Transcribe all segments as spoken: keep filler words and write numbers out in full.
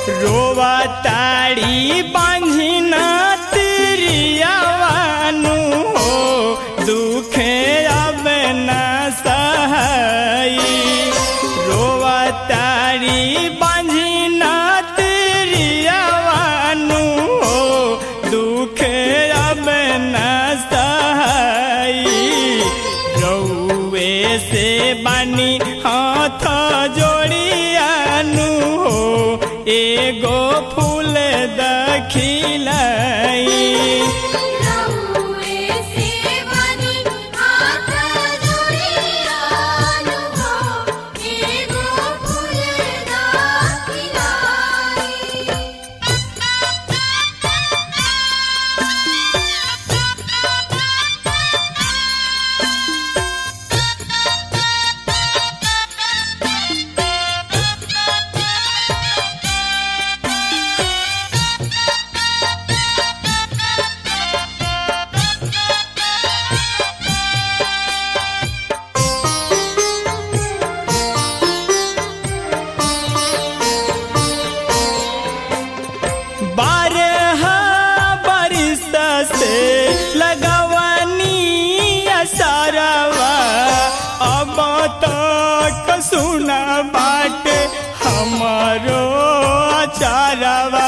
रोवा ताड़ी बांझिन तिरियावानु हो दुखे अब न सहाई रोवा ताड़ी बांझिन तिरियावानु हो दुखे अब न सहाई रउए से बानी हाथ जोड़ियानु हो एगो फूल दखिलाई बारह बरिस से लगवनी असरवा अब तक सुना बाट हमारो अचारवा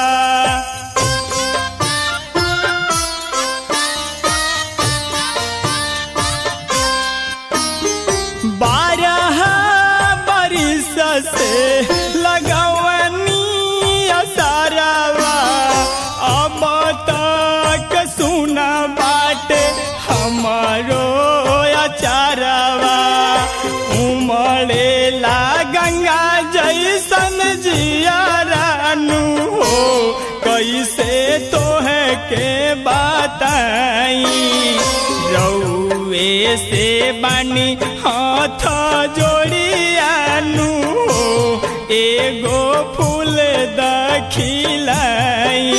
बारह बरिस से लगवनी असरवा अब तक सुना बाट हमारो अचारवा उमड़ेला गंगा जैसन जियारानु हो कैसे तोहे के बताई रउए से बानी हाथ जोड़ियानु हो एगो फूल दखिलाई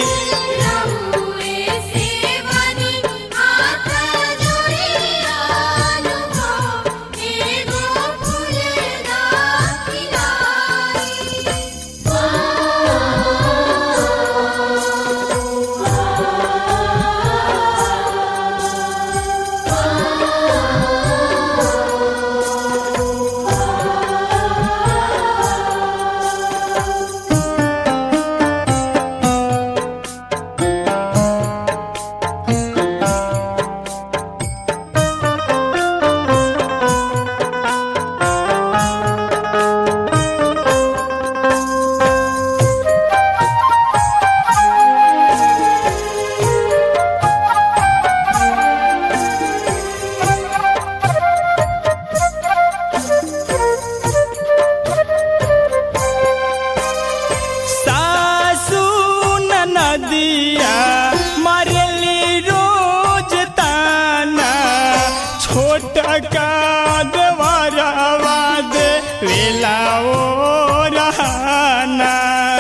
नदिया मरली रोज ताना छोट का द्वारवा दे वेला ओ रहना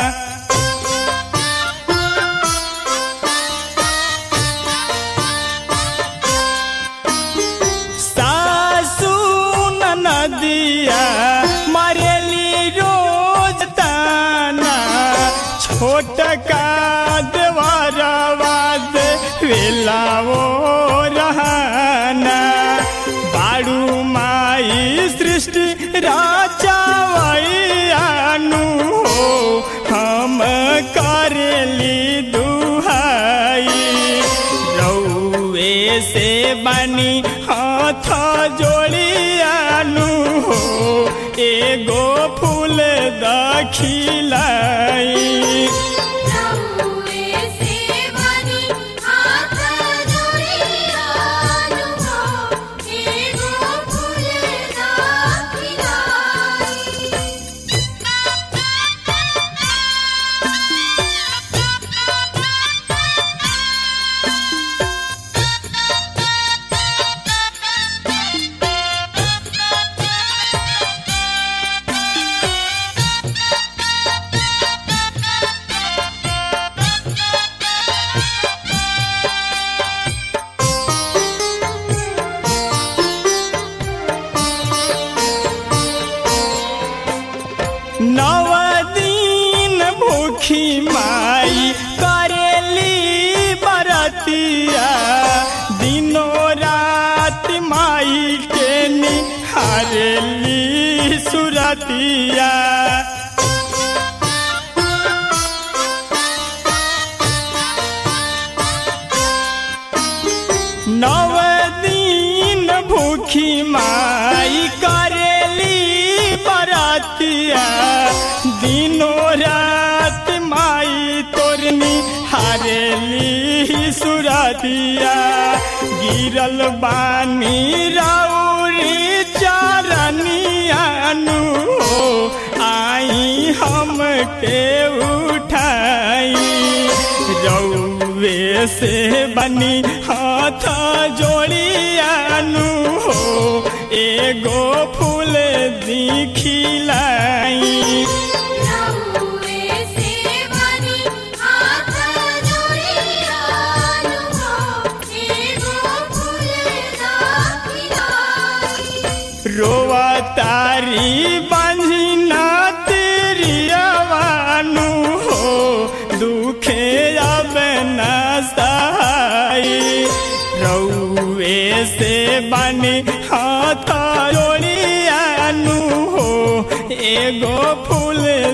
सासू नदिया मरली रोज ताना छोट का द्वारवाद वेला वो रहना बारू माई सृष्टि राचावैयानु हो हम करेली दुहाई रउए से बानी हाथ जोड़ियानु हो एगो फूल दखिलाई दिनो रात माई तोरनी हारेली सुरतिया गिरल बानी राउरी चरनियानु आई हम के उठाई रउवे से बनी हाथ जोड़ियानु एगो फूल दिखिलाई रोवा तारी बंझिना तिरियावानु हो दुखे अब न सहाई रउवे से बनी हाथ जोड़ियानु हो एगो फूल